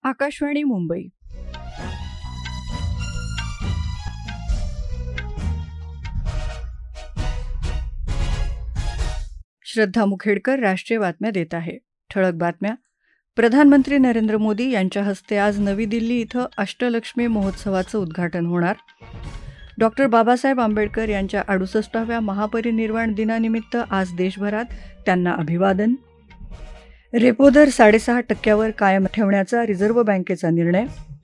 आकाशवाणी मुंबई. श्रद्धा मुखेडकर राष्ट्रीय बातम्या देत आहे. ठळक बातम्या. प्रधानमंत्री नरेंद्र मोदी यांच्या हस्ते आज नवी दिल्ली इथं अष्टलक्ष्मी महोत्सवाचं उद्घाटन होणार. डॉक्टर बाबासाहेब आंबेडकर यांच्या 68व्या महापरिनिर्वाण दिनानिमित्त आज देशभरात त्यांना अभिवादन. रेपो दर 6.5% कायम ठेवण्याचा रिझर्व्ह बँकेचा निर्णय.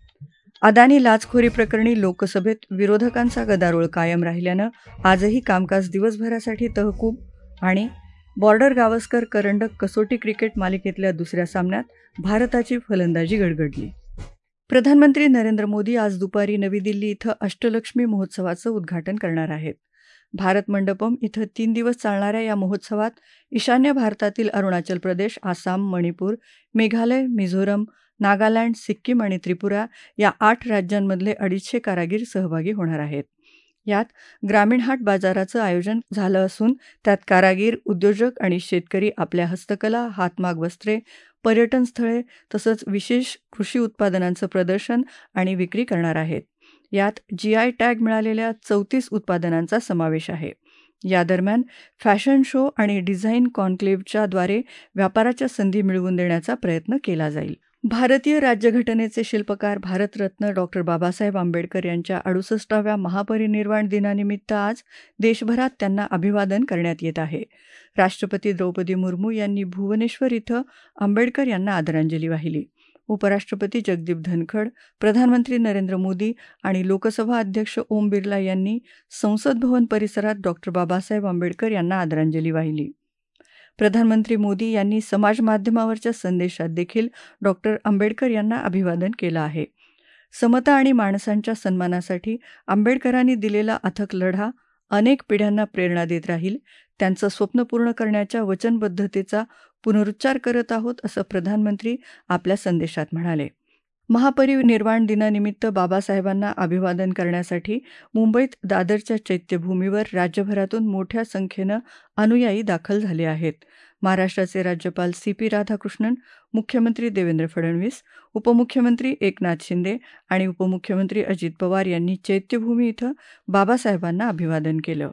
अदानी लाचखोरी प्रकरणी लोकसभेत विरोधकांचा गदारोळ कायम राहिल्यानं आजही कामकाज दिवसभरासाठी तहकूब. आणि बॉर्डर गावस्कर करंडक कसोटी क्रिकेट मालिकेतल्या दुसऱ्या सामन्यात भारताची फलंदाजी गडगडली. प्रधानमंत्री नरेंद्र मोदी आज दुपारी नवी दिल्ली इथं अष्टलक्ष्मी महोत्सवाचं उद्घाटन करणार आहेत. भारत मंडपम इथं 3 दिवस चालणाऱ्या या महोत्सवात ईशान्य भारतातील अरुणाचल प्रदेश, आसाम, मणिपूर, मेघालय, मिझोरम, नागालँड, सिक्कीम आणि त्रिपुरा या 8 राज्यांमधले 250 कारागीर सहभागी होणार आहेत. यात ग्रामीण हाट बाजाराचं आयोजन झालं असून त्यात कारागीर, उद्योजक आणि शेतकरी आपल्या हस्तकला, हातमाग वस्त्रे, पर्यटन स्थळे तसंच विशेष कृषी उत्पादनांचं प्रदर्शन आणि विक्री करणार आहेत. यात GI टॅग मिळालेल्या 34 उत्पादनांचा समावेश आहे. या दरम्यान फॅशन शो आणि डिझाईन कॉन्क्लेव्हच्या द्वारे व्यापाराच्या संधी मिळवून देण्याचा प्रयत्न केला जाईल. भारतीय राज्यघटनेचे शिल्पकार भारतरत्न डॉक्टर बाबासाहेब आंबेडकर यांच्या 68व्या महापरिनिर्वाण दिनानिमित्त आज देशभरात त्यांना अभिवादन करण्यात येत आहे. राष्ट्रपती द्रौपदी मुर्मू यांनी भुवनेश्वर इथं आंबेडकर यांना आदरांजली वाहिली. उपराष्ट्रपती जगदीप धनखड, प्रधानमंत्री नरेंद्र मोदी आणि लोकसभा अध्यक्ष ओम बिर्ला यांनी संसद भवन परिसरात डॉक्टर बाबासाहेब आंबेडकर यांना आदरांजली वाहिली. प्रधानमंत्री मोदी यांनी समाज माध्यमावरच्या संदेशात देखील डॉक्टर आंबेडकर यांना अभिवादन केलं आहे. समता आणि माणसांच्या सन्मानासाठी आंबेडकरांनी दिलेला अथक लढा अनेक पिढ्यांना प्रेरणा देत राहील. त्यांचं स्वप्न पूर्ण करण्याच्या वचनबद्धतेचा पुनरुच्चार करत आहोत असं प्रधानमंत्री आपल्या संदेशात म्हणाले. महापरिनिर्वाण दिनानिमित्त बाबासाहेबांना अभिवादन करण्यासाठी मुंबईत दादरच्या चैत्यभूमीवर राज्यभरातून मोठ्या संख्येनं अनुयायी दाखल झाले आहेत. महाराष्ट्राचे राज्यपाल CP राधाकृष्णन, मुख्यमंत्री देवेंद्र फडणवीस, उपमुख्यमंत्री एकनाथ शिंदे आणि उपमुख्यमंत्री अजित पवार यांनी चैत्यभूमी इथं बाबासाहेबांना अभिवादन केलं.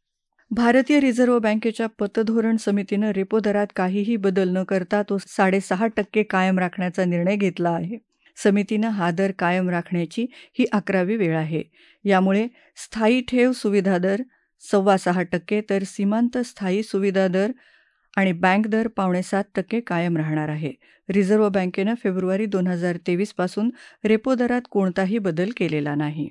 भारतीय रिझर्व्ह बँकेच्या पतधोरण समितीनं रेपो दरात काहीही बदल न करता तो 6.5% कायम राखण्याचा निर्णय घेतला आहे. समितीनं हा दर कायम राखण्याची ही 11वी वेळ आहे. यामुळे स्थायी ठेव सुविधा दर 6.25% तर सीमांत स्थायी सुविधा दर आणि बँक दर 5.7% कायम राहणार आहे. रिझर्व्ह बँकेनं फेब्रुवारी 2023 पासून रेपो दरात कोणताही बदल केलेला नाही.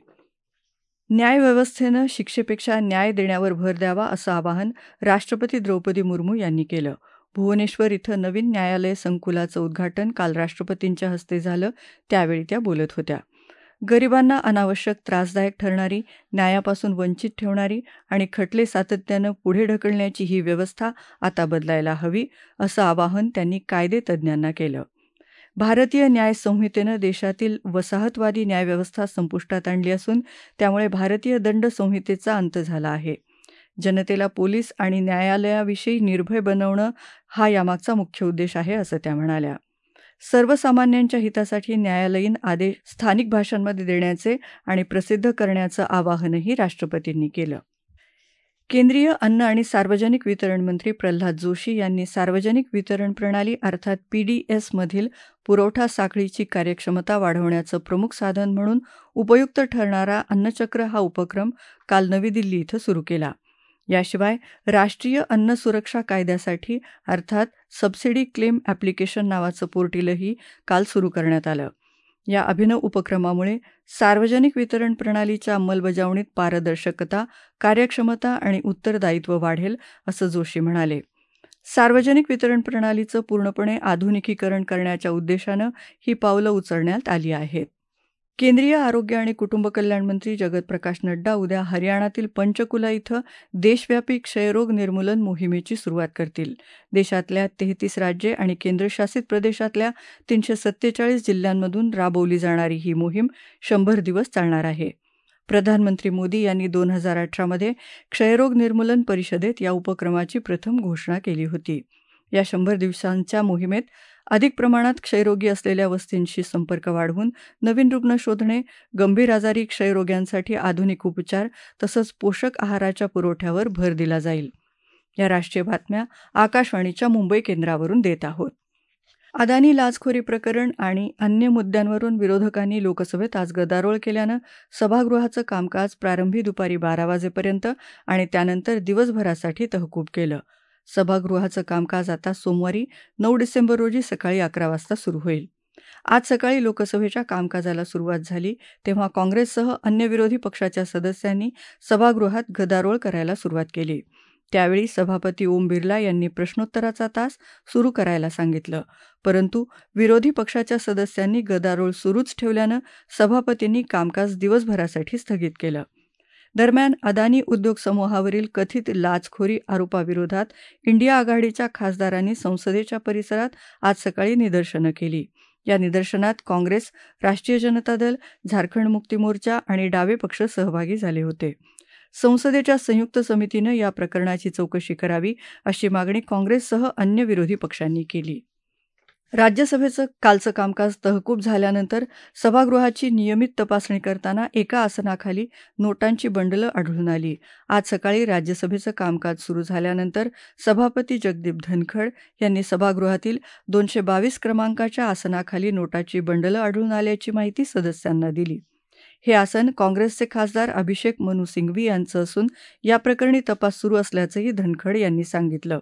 न्यायव्यवस्थेनं शिक्षेपेक्षा न्याय देण्यावर भर द्यावा असं आवाहन राष्ट्रपती द्रौपदी मुर्मू यांनी केलं. भुवनेश्वर इथं नवीन न्यायालय संकुलाचं उद्घाटन काल राष्ट्रपतींच्या हस्ते झालं. त्यावेळी त्या बोलत होत्या. गरिबांना अनावश्यक त्रासदायक ठरणारी, न्यायापासून वंचित ठेवणारी आणि खटले सातत्यानं पुढे ढकलण्याची ही व्यवस्था आता बदलायला हवी असं आवाहन त्यांनी कायदेतज्ज्ञांना केलं. भारतीय न्याय संहितेनं देशातील वसाहतवादी न्यायव्यवस्था संपुष्टात आणली असून त्यामुळे भारतीय दंड संहितेचा अंत झाला आहे. जनतेला पोलीस आणि न्यायालयाविषयी निर्भय बनवणं हा यामागचा मुख्य उद्देश आहे असं त्या म्हणाल्या. सर्वसामान्यांच्या हितासाठी न्यायालयीन आदेश स्थानिक भाषांमध्ये देण्याचे आणि प्रसिद्ध करण्याचं आवाहनही राष्ट्रपतींनी केलं. केंद्रीय अन्न आणि सार्वजनिक वितरण मंत्री प्रल्हाद जोशी यांनी सार्वजनिक वितरण प्रणाली अर्थात PDS मधील पुरवठा साखळीची कार्यक्षमता वाढवण्याचं प्रमुख साधन म्हणून उपयुक्त ठरणारा अन्नचक्र हा उपक्रम काल नवी दिल्ली इथं सुरू केला. याशिवाय राष्ट्रीय अन्न सुरक्षा कायद्यासाठी अर्थात सबसिडी क्लेम ॲप्लिकेशन नावाचं पोर्टलही काल सुरू करण्यात आलं. या अभिनव उपक्रमामुळे सार्वजनिक वितरण प्रणालीच्या अंमलबजावणीत पारदर्शकता, कार्यक्षमता आणि उत्तरदायित्व वाढेल असं जोशी म्हणाले. सार्वजनिक वितरण प्रणालीचं पूर्णपणे आधुनिकीकरण करण्याच्या उद्देशानं ही पावलं उचलण्यात आली आहेत. केंद्रीय आरोग्य आणि कुटुंब कल्याण मंत्री जगत प्रकाश नड्डा उद्या हरियाणातील पंचकुला इथं देशव्यापी क्षयरोग निर्मूलन मोहिमेची सुरुवात करतील. देशातल्या 33 राज्ये आणि केंद्रशासित प्रदेशातल्या 347 जिल्ह्यांमधून राबवली जाणारी ही मोहीम 100 दिवस चालणार आहे. प्रधानमंत्री मोदी यांनी 2018 मध्ये क्षयरोग निर्मूलन परिषदेत या उपक्रमाची प्रथम घोषणा केली होती. या 100 दिवसांच्या मोहिमेत अधिक प्रमाणात क्षयरोगी असलेल्या वस्तींशी संपर्क वाढवून नवीन रुग्ण शोधणे, गंभीर आजारी क्षयरोग्यांसाठी आधुनिक उपचार तसंच पोषक आहाराच्या पुरवठ्यावर भर दिला जाईल. या राष्ट्रीय बातम्या आकाशवाणीच्या मुंबई केंद्रावरून देत आहोत. अदानी लाचखोरी प्रकरण आणि अन्य मुद्द्यांवरून विरोधकांनी लोकसभेत आज गदारोळ केल्यानं सभागृहाचं कामकाज प्रारंभी दुपारी 12 वाजेपर्यंत आणि त्यानंतर दिवसभरासाठी तहकूब केलं. सभागृहाचं कामकाज आता सोमवारी 9 डिसेंबर रोजी सकाळी 11 वाजता सुरू होईल. आज सकाळी लोकसभेच्या कामकाजाला सुरुवात झाली तेव्हा काँग्रेससह अन्य विरोधी पक्षाच्या सदस्यांनी सभागृहात गदारोळ करायला सुरुवात केली. त्यावेळी सभापती ओम बिर्ला यांनी प्रश्नोत्तराचा तास सुरू करायला सांगितलं, परंतु विरोधी पक्षाच्या सदस्यांनी गदारोळ सुरूच ठेवल्यानं सभापतींनी कामकाज दिवसभरासाठी स्थगित केलं. दरम्यान अदानी उद्योग समूहावरील कथित लाचखोरी आरोपाविरोधात इंडिया आघाडीच्या खासदारांनी संसदेच्या परिसरात आज सकाळी निदर्शनं केली. या निदर्शनात काँग्रेस, राष्ट्रीय जनता दल, झारखंड मुक्ती मोर्चा आणि डावे पक्ष सहभागी झाले होते. संसदेच्या संयुक्त समितीनं या प्रकरणाची चौकशी करावी अशी मागणी काँग्रेससह अन्य विरोधी पक्षांनी केली. राज्यसभेचं कालचं कामकाज तहकूब झाल्यानंतर सभागृहाची नियमित तपासणी करताना एका आसनाखाली नोटांची बंडलं आढळून आली. आज सकाळी राज्यसभेचं कामकाज सुरू झाल्यानंतर सभापती जगदीप धनखड यांनी सभागृहातील 222 क्रमांकाच्या आसनाखाली नोटाची बंडलं आढळून आल्याची माहिती सदस्यांना दिली. हे आसन काँग्रेसचे खासदार अभिषेक मनु सिंघवी यांचं असून या प्रकरणी तपास सुरू असल्याचंही धनखड यांनी सांगितलं.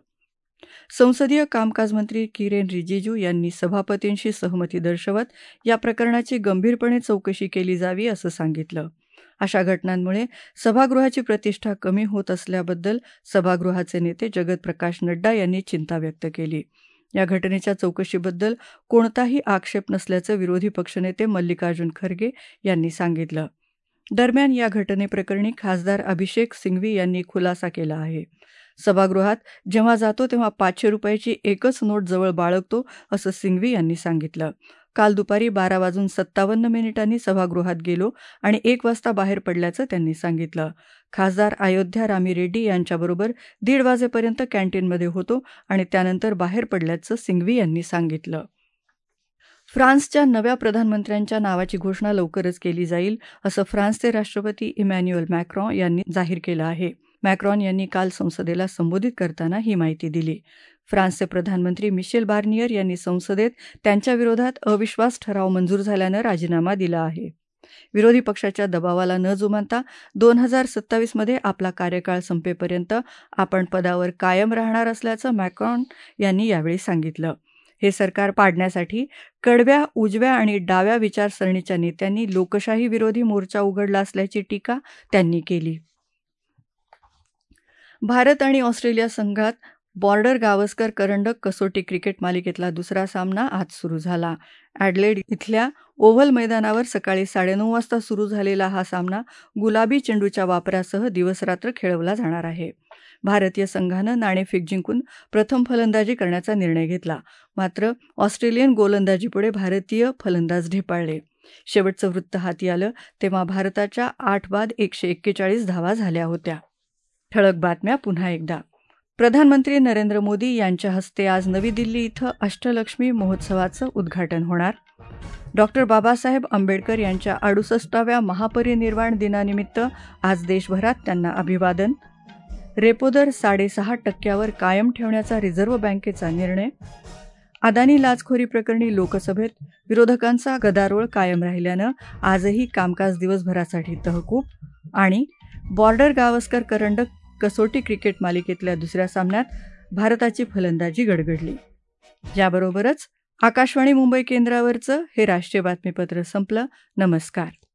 संसदीय कामकाज मंत्री किरेन रिजिजू यांनी सभापतींशी सहमती दर्शवत या प्रकरणाची गंभीरपणे चौकशी केली जावी असं सांगितलं. अशा घटनांमुळे सभागृहाची प्रतिष्ठा कमी होत असल्याबद्दल सभागृहाचे नेते जगत प्रकाश नड्डा यांनी चिंता व्यक्त केली. या घटनेच्या चौकशीबद्दल कोणताही आक्षेप नसल्याचं विरोधी पक्षनेते मल्लिकार्जुन खरगे यांनी सांगितलं. दरम्यान या घटनेप्रकरणी खासदार अभिषेक सिंघवी यांनी खुलासा केला आहे. सभागृहात जेव्हा जातो तेव्हा 500 रुपयाची एकच नोट जवळ बाळगतो असं सिंघवी यांनी सांगितलं. काल दुपारी 12:57 सभागृहात गेलो आणि 1 वाजता बाहेर पडल्याचं त्यांनी सांगितलं. खासदार अयोध्या रामी रेड्डी यांच्याबरोबर 1:30 वाजेपर्यंत कॅन्टीनमध्ये होतो आणि त्यानंतर बाहेर पडल्याचं सिंघवी यांनी सांगितलं. फ्रान्सच्या नव्या प्रधानमंत्र्यांच्या नावाची घोषणा लवकरच केली जाईल असं फ्रान्सचे राष्ट्रपती इमॅन्युएल मॅक्रॉन यांनी जाहीर केलं आहे. मॅक्रॉन यांनी काल संसदेला संबोधित करताना ही माहिती दिली. फ्रान्सचे प्रधानमंत्री मिशेल बार्नियर यांनी संसदेत त्यांच्या विरोधात अविश्वास ठराव मंजूर झाल्यानं राजीनामा दिला आहे. विरोधी पक्षाच्या दबावाला न जुमानता 2027 मध्ये आपला कार्यकाळ संपेपर्यंत आपण पदावर कायम राहणार असल्याचं मॅक्रॉन यांनी यावेळी सांगितलं. हे सरकार पाडण्यासाठी कडव्या, उजव्या आणि डाव्या विचारसरणीच्या नेत्यांनी लोकशाही विरोधी मोर्चा उघडला असल्याची टीका त्यांनी केली. भारत आणि ऑस्ट्रेलिया संघात बॉर्डर गावस्कर करंडक कसोटी क्रिकेट मालिकेतला दुसरा सामना आज सुरू झाला. ॲडलेड इथल्या ओव्हल मैदानावर सकाळी 9:30 वाजता सुरू झालेला हा सामना गुलाबी चेंडूच्या वापरासह दिवसरात्र खेळवला जाणार आहे. भारतीय संघानं नाणेफेक जिंकून प्रथम फलंदाजी करण्याचा निर्णय घेतला. मात्र ऑस्ट्रेलियन गोलंदाजीपुढे भारतीय फलंदाज ढेपाळले. शेवटचं वृत्त हाती आलं तेव्हा भारताच्या 8 बाद 141 धावा झाल्या होत्या. ठळक बातम्या पुन्हा एकदा. प्रधानमंत्री नरेंद्र मोदी यांच्या हस्ते आज नवी दिल्ली इथं अष्टलक्ष्मी महोत्सवाचं उद्घाटन होणार. डॉक्टर बाबासाहेब आंबेडकर यांच्या 68व्या महापरिनिर्वाण दिनानिमित्त आज देशभरात त्यांना अभिवादन. रेपो दर 6.5% कायम ठेवण्याचा रिझर्व्ह बँकेचा निर्णय. अदानी लाचखोरी प्रकरणी लोकसभेत विरोधकांचा गदारोळ कायम राहिल्यानं आजही कामकाज दिवसभरासाठी तहकूब. आणि बॉर्डर गावस्कर करंडक कसोटी क्रिकेट मालिकेतल्या दुसऱ्या सामन्यात भारताची फलंदाजी गडगडली. याबरोबरच आकाशवाणी मुंबई केंद्रावरचं हे राष्ट्रीय बातमीपत्र संपलं. नमस्कार.